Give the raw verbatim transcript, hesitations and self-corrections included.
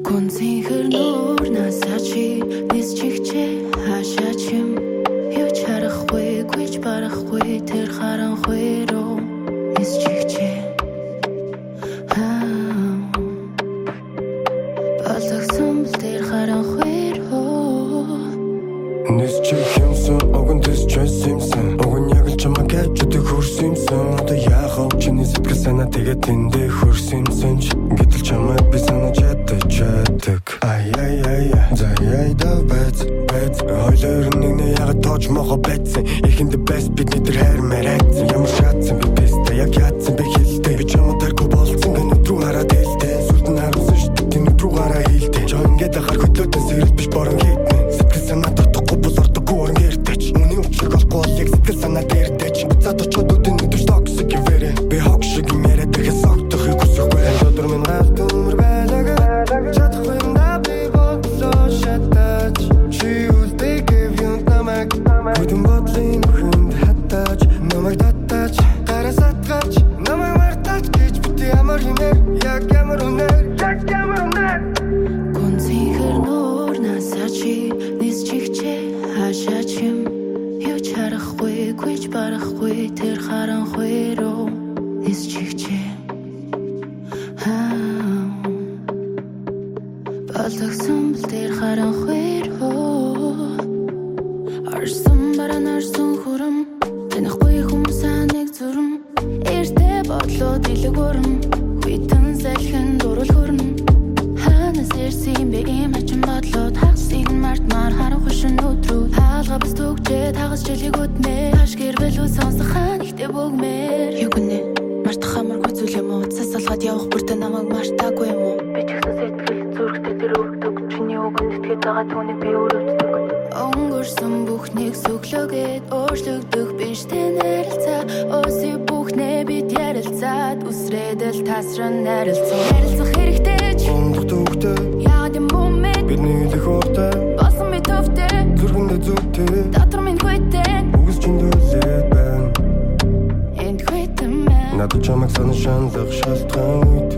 Гүнзгийхэр нуур насачи нис чигчээ хашаачим юу чарахгүй гүйж барахгүй тэр харанхуй руу нис чигчээ балдагсан тэр харанхуй руу нис чигхэмсэн огон тэс чэсэмсэн огон яг л чамаа гэж өдөө хөрсөмсөн одоо яахав чиний сэтгэл санаа тэгээд тэндээ хөрсөмсөн ч гэтэл чамаа би санаж ядаж чаддаг ай ай ай за яй да бэт бэт хойлоор нэг нэг яг тоож мохо бэтсэн ихэнд бэс бидний тэр хайр мэрайцсан ямар шатсан би бэстэ яг ядсан би хэлтэй би чамаа тарку болцсон гэнэ өдрүү хараад хэлтэй сүрдэн харамсан штэ тийм өдрүү гараа хэлтэй чоо ингээд ахаар хөдлөөдэн сэрэл биш борон хийдмэн сэтгэл санаа тотохгүй бол ордоггүй орон гэртэч үний өчлөг олохгүй бол яг сэтгэл санаа дээртэч буцаад очоод өдөн өдөр токсик вэрэ би хог шиг юм яриад дахиад согтохыг хүсэхгүй өдөр минь галт өмөр байлага чадахгүй юм да би бодлоо шатаж чи үлдэг юм тамаг бүдэн бодлын хүнд хатаж намайг татаж гарасат гарч намайг мартаж гэж бити ямар юмэр яг ямар үнэр яг ямар үнэр гүнзгийхэр нуур насачи нис чигчээ хашаачим юу чарахгүй гүйж барахгүй тэр харанхуй руу нис чигчээ балдагсан тэр харанхуй руу арсан баран арсан хурам танахгүй хүмүүсээ нэг зүрм эртээ бодлоо дэлэг урам хүйтэн салхин дурул хөрн ханаас ирсэн бэ ийм ачин бодлоод хагсыг мартмаар харанхуй шин өдрөө хаалга бас төгчээд хагас жилиг өдмээ хаш гэрвэл үл сонсох хаан ихтэй бөгмээр юу гэнэ мартах хамаргүй зүйл юм уу цасалгаад явах бүртээ намайг мартаагүй юм уу би ч ихсэн сэтгэл зүрхтэй тэр өргөдөг чиний үгэнд итгээд байгаа түүнийг би өрөвддөг өнгөрсөн бүхнийг сөглөөгээд өөрчлөгдөх биштэй нарилцаа өсөй бүхнээ бид ярилцаад үсрээд л тасран нарилцсан ярилцах хэрэгтэй ч ондох төвхтэй яагаад юм бүү мэд бидний илэх ууртай болсон би төвтэй зүрхэндээ зүйтэй дотор минь хүйтэн үгс чинь дүүлээд байна энд хүйтэн мэн надад чамайг санаа шаналгах шалтгаан